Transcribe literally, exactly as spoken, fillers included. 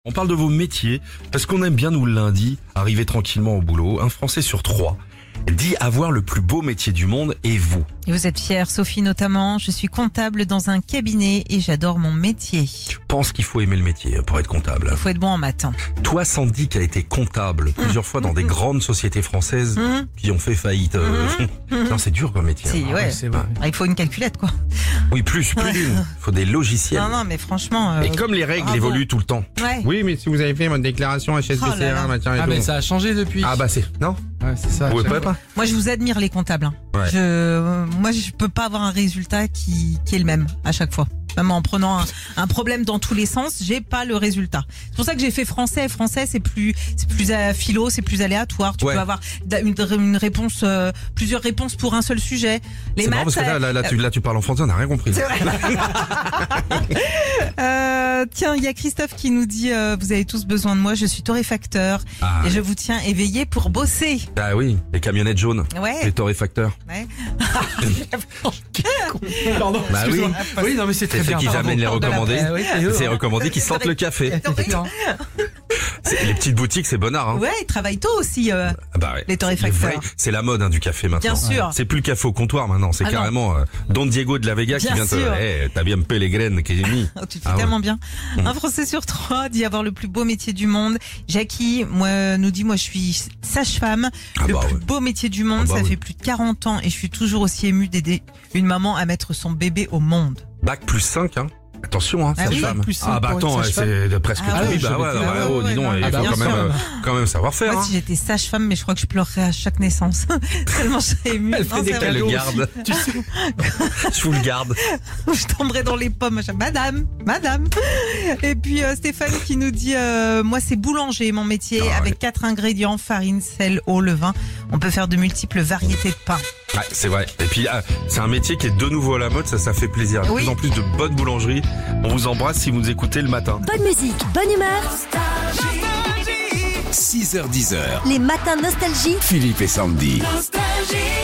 On parle de vos métiers, parce qu'on aime bien nous le lundi, arriver tranquillement au boulot. Un Français sur trois dit avoir le plus beau métier du monde, et vous? Et vous êtes fière, Sophie notamment. Je suis comptable dans un cabinet et j'adore mon métier. Je pense qu'il faut aimer le métier pour être comptable. Il faut être bon en maths. Toi, Sandy, qui a été comptable plusieurs fois dans des grandes sociétés françaises Mmh. qui ont fait faillite. euh, Non, c'est dur comme métier. Si, hein. ouais. c'est vrai. Ah, il faut une calculette, quoi. Oui, plus, plus d'une. Il faut des logiciels. Non, non, mais franchement... euh, Et comme les règles bravo. évoluent tout le temps. Ouais. Oui, mais si vous avez fait votre déclaration H S B Oh C là là. un, machin et Ah tout. mais ça a changé depuis. Ah bah c'est... Non, Ouais, c'est ça. vous pouvez chaque pas, fois. pas Moi, je vous admire, les comptables. hein. Ouais. Je, euh, moi, je peux pas avoir un résultat qui, qui est le même à chaque fois. Même en prenant un, un problème dans tous les sens, j'ai pas le résultat. C'est pour ça que j'ai fait français. Français, c'est plus, c'est plus euh, philo, c'est plus aléatoire. Tu Ouais. peux avoir da- une, une réponse, euh, plusieurs réponses pour un seul sujet. Les C'est marrant maths, parce que là, là, là, tu, là, tu parles en français, on n'a rien compris. C'est vrai. Euh, tiens, il y a Christophe qui nous dit euh, vous avez tous besoin de moi, je suis torréfacteur Ah, et je vous tiens éveillé pour bosser. ah oui, les camionnettes jaunes, Ouais. les torréfacteurs. Ouais. Pardon. Bah oui. excuse-moi. Oui, non mais c'est C'est très ceux bien. qui pardon. amènent les recommandés. Ah oui, et eux, C'est hein. recommandé qui sentent le café. Effectivement. C'est- Les petites boutiques, c'est bonnard. Hein. Ouais, ils travaillent tôt aussi. euh. Ah bah ouais. Les torréfacteurs. vrais- C'est la mode hein, du café maintenant. Bien sûr. C'est plus le café au comptoir maintenant, c'est Ah non. carrément euh, Don Diego de la Vega qui Bien vient te... sûr. Eh, t'as bien pelé les graines que j'ai mis. Oh, tu le fais Ah ouais. tellement bien. Mmh. Un Français sur trois dit avoir le plus beau métier du monde. Jackie moi, nous dit moi je suis sage-femme. Ah le bah plus ouais. beau métier du monde. Ah bah ça oui. fait plus de quarante ans et je suis toujours aussi émue d'aider une maman à mettre son bébé au monde. Bac plus cinq, hein. Attention, hein, Ah oui, sage-femme. bac plus cinq Ah bah pour une attends, ouais, sage-femme. c'est de presque Ah tout. oui, Oui, bah je ouais, savais bah, pas. oh, Ouais, dis donc, ouais, il ouais, faut bien quand sûr. même, euh, quand même savoir faire. Moi Hein. si j'étais sage-femme, mais je crois que je pleurerais à chaque naissance. Tellement je serais émue. Elle Non, fait des c'est vrai. Elle le cadeaux garde. Tu sais. Je vous le garde. Je tomberais dans les pommes. Je- Madame, madame. Et puis euh, Stéphane qui nous dit euh, moi c'est boulanger mon métier Ah, avec ouais. quatre ingrédients farine, sel, eau, levain. On peut faire de multiples variétés de pain. Ouais, c'est vrai. Et puis, ah, c'est un métier qui est de nouveau à la mode, ça, ça fait plaisir. De Oui. plus en plus de bonnes boulangeries. On vous embrasse si vous nous écoutez le matin. Bonne musique, bonne humeur. six heures dix heures. Les matins nostalgie. Philippe et Sandy. Nostalgie.